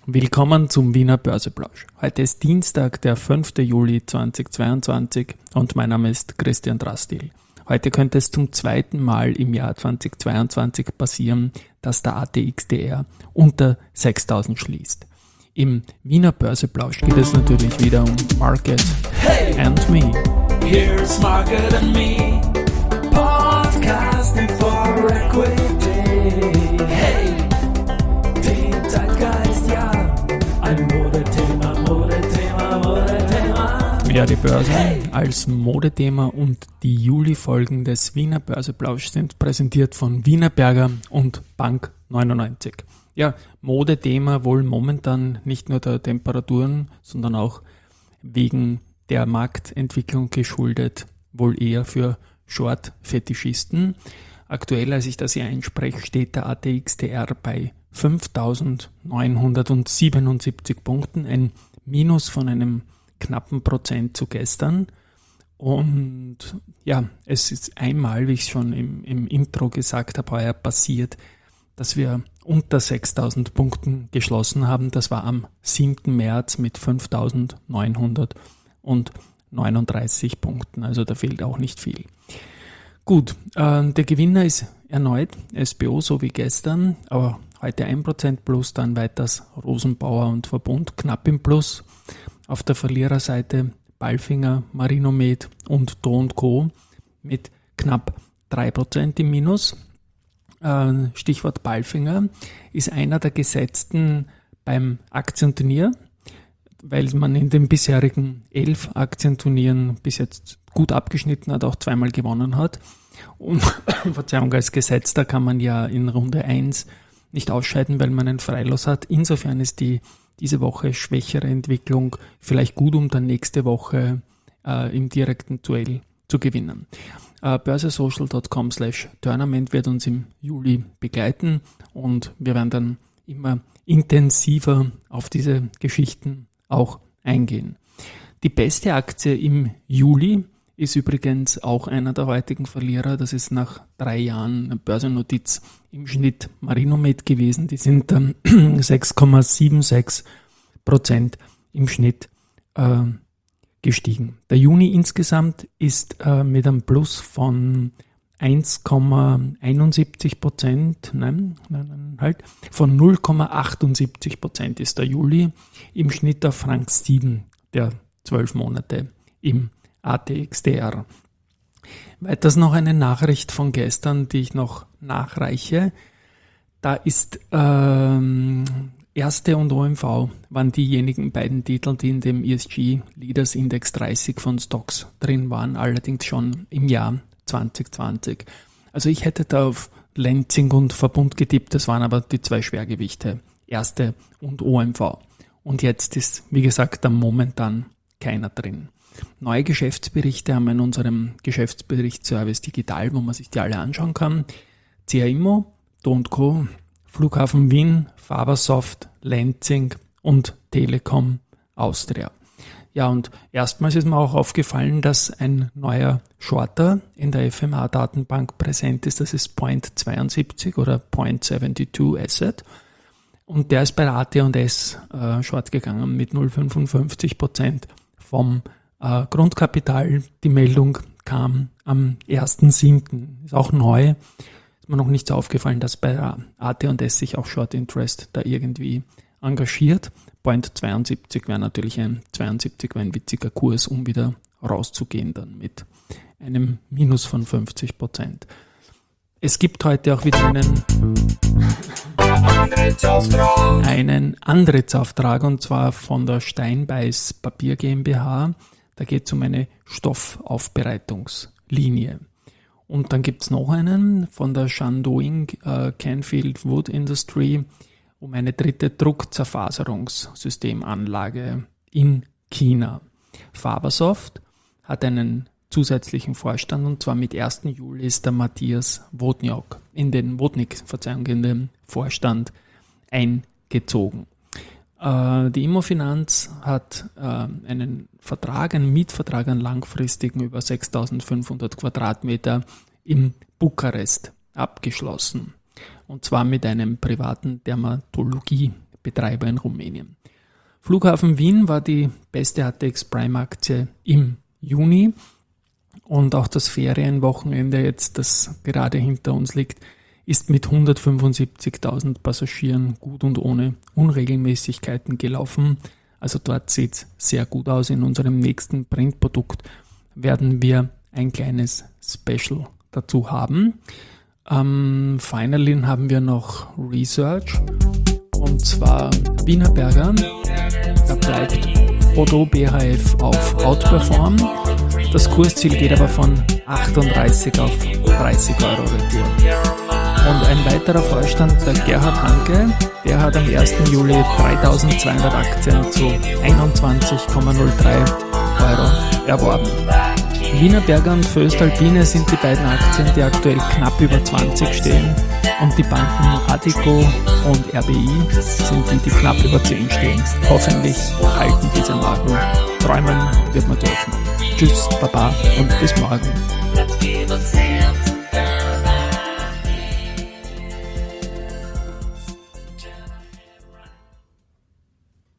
Willkommen zum Wiener Börseplausch. Heute ist Dienstag, der 5. Juli 2022 und mein Name ist Christian Drastil. Heute könnte es zum zweiten Mal im Jahr 2022 passieren, dass der ATXDR unter 6000 schließt. Im Wiener Börseplausch geht es natürlich wieder um Market and Me. Here's Market and Me, podcasting for equity. Hey, die Zeitgeist, ja, ein Modethema. Ja, die Börse als Modethema und die Juli-Folgen des Wiener Börseplausch sind präsentiert von Wienerberger und Bank 99. Ja, Modethema wohl momentan nicht nur der Temperaturen, sondern auch wegen der Marktentwicklung geschuldet, wohl eher für Short-Fetischisten. Aktuell, als ich das hier einspreche, steht der ATXDR bei 5.977 Punkten, ein Minus von einem knappen Prozent zu gestern. Und ja, es ist einmal, wie ich schon im Intro gesagt habe, heuer passiert, dass wir unter 6.000 Punkten geschlossen haben. Das war am 7. März mit 5.939 Punkten. Also da fehlt auch nicht viel. Gut, der Gewinner ist erneut SBO, so wie gestern, aber heute 1% plus, dann weiters Rosenbauer und Verbund knapp im Plus. Auf der Verliererseite Palfinger, Marinomed und Do & Co. mit knapp 3% im Minus. Stichwort Palfinger ist einer der Gesetzten beim Aktienturnier, weil man in den bisherigen 11 Aktienturnieren bis jetzt gut abgeschnitten hat, auch zweimal gewonnen hat. Und Verzeihung, als Gesetzter kann man ja in Runde 1 nicht ausscheiden, weil man einen Freilos hat. Insofern ist diese Woche schwächere Entwicklung vielleicht gut, um dann nächste Woche im direkten Duell zu gewinnen. Börsesocial.com/Tournament wird uns im Juli begleiten und wir werden dann immer intensiver auf diese Geschichten auch eingehen. Die beste Aktie im Juli ist übrigens auch einer der heutigen Verlierer. Das ist nach 3 Jahren eine Börsennotiz im Schnitt Marinomed gewesen. Die sind 6,76% im Schnitt gestiegen. Der Juni insgesamt ist mit einem Plus von 1,71%, von 0,78% ist der Juli im Schnitt auf Rang 7 der 12 Monate im ATXDR. Weiters noch eine Nachricht von gestern, die ich noch nachreiche. Da ist Erste und OMV waren diejenigen beiden Titel, die in dem ESG Leaders Index 30 von Stocks drin waren, allerdings schon im Jahr 2020. Also ich hätte da auf Lenzing und Verbund getippt, das waren aber die 2 Schwergewichte, Erste und OMV. Und jetzt ist, wie gesagt, da momentan keiner drin. Neue Geschäftsberichte haben wir in unserem Geschäftsberichtsservice digital, wo man sich die alle anschauen kann. CA Immo, Do & Co., Flughafen Wien, Fabersoft, Lenzing und Telekom Austria. Ja, und erstmals ist mir auch aufgefallen, dass ein neuer Shorter in der FMA-Datenbank präsent ist. Das ist Point72 oder Point72 Asset. Und der ist bei der AT&S short gegangen mit 0,55% vom Grundkapital. Die Meldung kam am 1.7. Ist auch neu. Ist mir noch nicht so aufgefallen, dass bei der AT&S sich auch Short Interest da irgendwie engagiert. Point 72 wäre natürlich ein witziger Kurs, um wieder rauszugehen dann mit einem Minus von 50%. Es gibt heute auch wieder einen Antrittsauftrag und zwar von der Steinbeiß Papier GmbH. Da geht es um eine Stoffaufbereitungslinie. Und dann gibt es noch einen von der Shandong Canfield Wood Industry um eine dritte Druckzerfaserungssystemanlage in China. Fabersoft hat einen zusätzlichen Vorstand und zwar mit 1. Juli ist der Matthias Wodniak in den Vorstand eingezogen. Die Immofinanz hat einen Mietvertrag, einen langfristigen über 6.500 Quadratmeter in Bukarest abgeschlossen. Und zwar mit einem privaten Dermatologie Betreiber in Rumänien. Flughafen Wien war die beste ATX Prime Aktie im Juni und auch das Ferienwochenende jetzt, das gerade hinter uns liegt, ist mit 175.000 Passagieren gut und ohne Unregelmäßigkeiten gelaufen. Also dort sieht es sehr gut aus. In unserem nächsten Printprodukt werden wir ein kleines Special dazu haben. Finally haben wir noch Research und zwar Wienerberger. Da bleibt Otto BHF auf Outperform. Das Kursziel geht aber von 38 auf 30 Euro rentiert. Und ein weiterer Vorstand, der Gerhard Hanke, der hat am 1. Juli 3.200 Aktien zu 21,03 Euro erworben. Wienerberger und Voestalpine sind die beiden Aktien, die aktuell knapp über 20 stehen. Und die Banken Addiko und RBI sind die knapp über 10 stehen. Hoffentlich halten diese Marken. Träumen wird man dürfen. Tschüss, Baba und bis morgen.